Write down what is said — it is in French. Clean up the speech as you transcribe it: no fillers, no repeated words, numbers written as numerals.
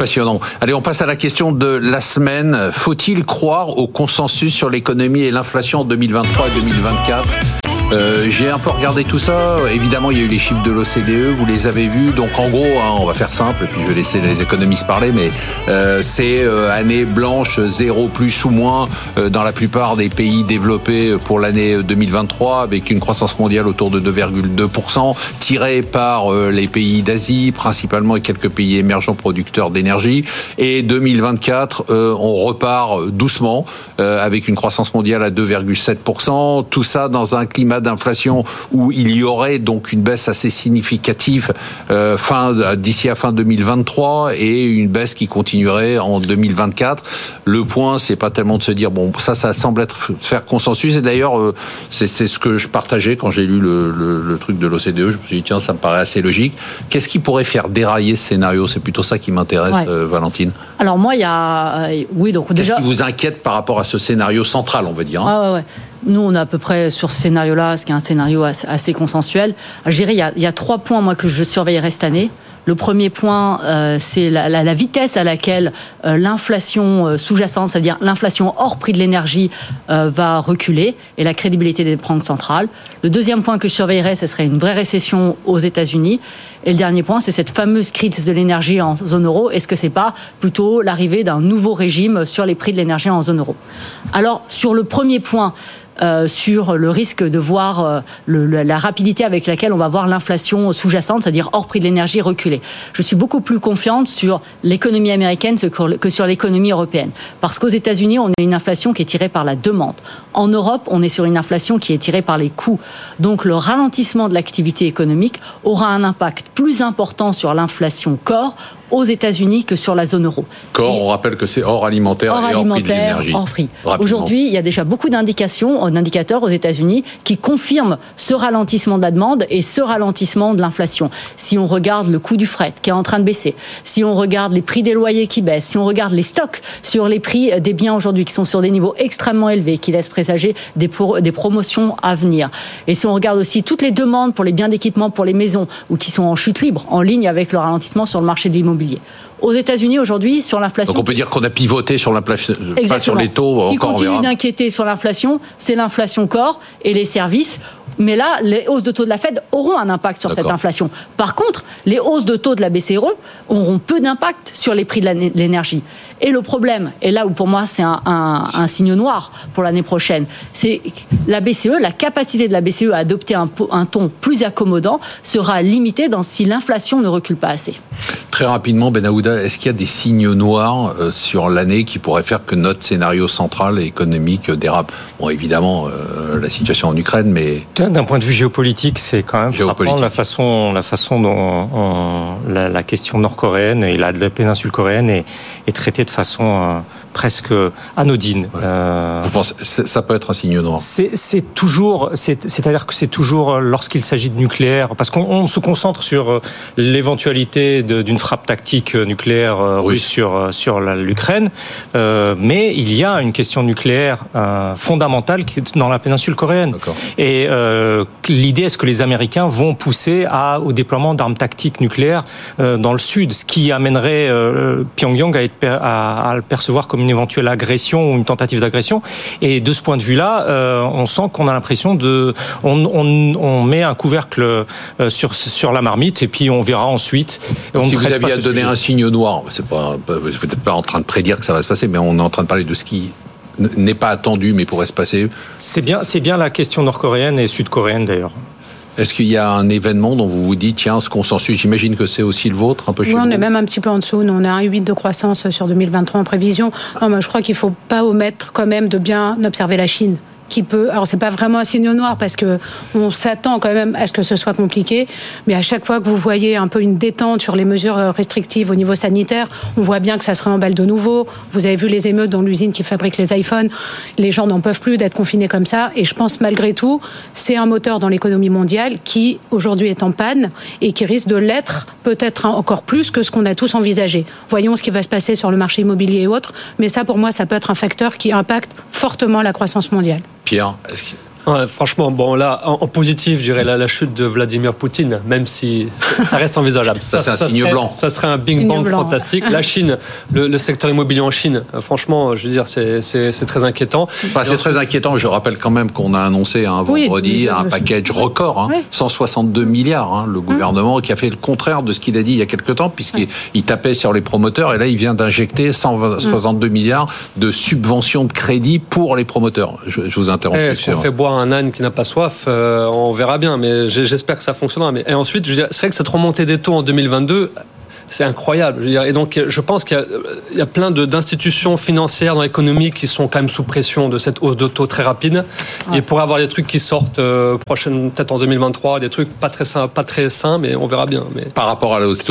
Passionnant. Allez, on passe à la question de la semaine. Faut-il croire au consensus sur l'économie et l'inflation en 2023 et 2024 ? J'ai un peu regardé tout ça. Évidemment, il y a eu les chiffres de l'OCDE, vous les avez vus. Donc, en gros, on va faire simple, et puis je vais laisser les économistes parler, mais c'est année blanche, 0 plus ou moins dans la plupart des pays développés pour l'année 2023, avec une croissance mondiale autour de 2,2%, tirée par les pays d'Asie, principalement, et quelques pays émergents producteurs d'énergie. Et 2024, on repart doucement, avec une croissance mondiale à 2,7%. Tout ça dans un climat d'inflation où il y aurait donc une baisse assez significative d'ici à fin 2023 et une baisse qui continuerait en 2024. Le point, c'est pas tellement de se dire bon, ça semble faire consensus, et d'ailleurs c'est ce que je partageais quand j'ai lu le truc de l'OCDE. Je me suis dit tiens, ça me paraît assez logique. Qu'est-ce qui pourrait faire dérailler ce scénario ? C'est plutôt ça qui m'intéresse, Valentine. Alors moi, il y a donc déjà. Qu'est-ce qui vous inquiète par rapport à ce scénario central, on va dire, hein ? Ouais. Nous, on est à peu près sur ce scénario-là, ce qui est un scénario assez consensuel. Je dirais, il y a 3 points, moi, que je surveillerai cette année. Le premier point, c'est la vitesse à laquelle l'inflation sous-jacente, c'est-à-dire l'inflation hors prix de l'énergie, va reculer, et la crédibilité des banques centrales. Le deuxième point que je surveillerai, ce serait une vraie récession aux États-Unis. Et le dernier point, c'est cette fameuse crise de l'énergie en zone euro. Est-ce que c'est pas plutôt l'arrivée d'un nouveau régime sur les prix de l'énergie en zone euro ? Alors, sur le premier point, sur le risque de voir la rapidité avec laquelle on va voir l'inflation sous-jacente, c'est-à-dire hors prix de l'énergie, reculer. Je suis beaucoup plus confiante sur l'économie américaine que sur l'économie européenne. Parce qu'aux États-Unis, on a une inflation qui est tirée par la demande. En Europe, on est sur une inflation qui est tirée par les coûts. Donc le ralentissement de l'activité économique aura un impact plus important sur l'inflation corps aux États-Unis que sur la zone euro. On rappelle que c'est hors alimentaire et hors prix de l'énergie. Hors prix. Aujourd'hui, il y a déjà beaucoup d'indicateurs aux États-Unis qui confirment ce ralentissement de la demande et ce ralentissement de l'inflation. Si on regarde le coût du fret qui est en train de baisser, si on regarde les prix des loyers qui baissent, si on regarde les stocks sur les prix des biens aujourd'hui qui sont sur des niveaux extrêmement élevés, qui laissent présager des promotions à venir. Et si on regarde aussi toutes les demandes pour les biens d'équipement pour les maisons, ou qui sont en chute libre, en ligne avec le ralentissement sur le marché de l'immobilier. Aux États-Unis aujourd'hui, sur l'inflation. Donc on peut dire qu'on a pivoté sur l'inflation, pas sur les taux. Ce qui continue d'inquiéter sur l'inflation, c'est l'inflation corps et les services. Mais là, les hausses de taux de la Fed auront un impact sur cette inflation. Par contre, les hausses de taux de la BCE auront peu d'impact sur les prix de l'énergie. Et le problème, et là où pour moi c'est un signe noir pour l'année prochaine, c'est la BCE, la capacité de la BCE à adopter un ton plus accommodant sera limitée si l'inflation ne recule pas assez. Très rapidement, Ben Aouda, est-ce qu'il y a des signes noirs sur l'année qui pourraient faire que notre scénario central et économique dérape ? Bon, évidemment, la situation en Ukraine, mais... D'un point de vue géopolitique, c'est quand même frappant la façon dont la question nord-coréenne et la péninsule coréenne est traitée de façon presque anodine. Vous pensez ça peut être un signe noir ? C'est-à-dire que c'est toujours lorsqu'il s'agit de nucléaire, parce qu'on se concentre sur l'éventualité d'une frappe tactique nucléaire russe sur l'Ukraine, mais il y a une question nucléaire fondamentale qui est dans la péninsule coréenne. D'accord. Et l'idée, est-ce que les Américains vont pousser au déploiement d'armes tactiques nucléaires dans le sud, ce qui amènerait Pyongyang à le percevoir comme une éventuelle agression ou une tentative d'agression. Et de ce point de vue-là, on sent qu'on a l'impression on met un couvercle sur la marmite et puis on verra ensuite. Si vous aviez à donner un signe noir, vous n'êtes pas en train de prédire que ça va se passer, mais on est en train de parler de ce qui n'est pas attendu mais pourrait se passer. C'est bien la question nord-coréenne et sud-coréenne d'ailleurs. Est-ce qu'il y a un événement dont vous vous dites, tiens, ce consensus, j'imagine que c'est aussi le vôtre, un peu chez vous ? On est même un petit peu en dessous. Nous, on a un 8 de croissance sur 2023 en prévision. Je crois qu'il ne faut pas omettre quand même de bien observer la Chine. Alors c'est pas vraiment un signe noir parce que on s'attend quand même à ce que ce soit compliqué, mais à chaque fois que vous voyez un peu une détente sur les mesures restrictives au niveau sanitaire, on voit bien que ça se réemballe de nouveau. Vous avez vu les émeutes dans l'usine qui fabrique les iPhones, les gens n'en peuvent plus d'être confinés comme ça, et je pense malgré tout, c'est un moteur dans l'économie mondiale qui aujourd'hui est en panne et qui risque de l'être peut-être encore plus que ce qu'on a tous envisagé. Voyons ce qui va se passer sur le marché immobilier et autres, mais ça pour moi ça peut être un facteur qui impacte fortement la croissance mondiale. Pierre, Ouais, franchement, bon là, en positif, je dirais la chute de Vladimir Poutine, même si ça reste envisageable. Ça c'est un signe blanc. Ça serait un Big Bang fantastique. La Chine, le secteur immobilier en Chine, franchement, je veux dire, c'est très inquiétant. Enfin, c'est très inquiétant. Je rappelle quand même qu'on a annoncé vendredi un package record, 162 milliards. Le gouvernement qui a fait le contraire de ce qu'il a dit il y a quelque temps, puisqu'il tapait sur les promoteurs, et là il vient d'injecter 162 milliards de subventions de crédit pour les promoteurs. Je vous interromps. Est-ce qu'on fait boire un âne qui n'a pas soif, on verra bien, mais j'espère que ça fonctionnera. Et ensuite, je veux dire, c'est vrai que cette remontée des taux en 2022, c'est incroyable. Je veux dire, et donc, je pense qu'il y a plein d'institutions financières dans l'économie qui sont quand même sous pression de cette hausse de taux très rapide. Ouais. Et pour avoir des trucs qui sortent peut-être en 2023, des trucs pas très sains, mais on verra bien. Mais... Par rapport à la hausse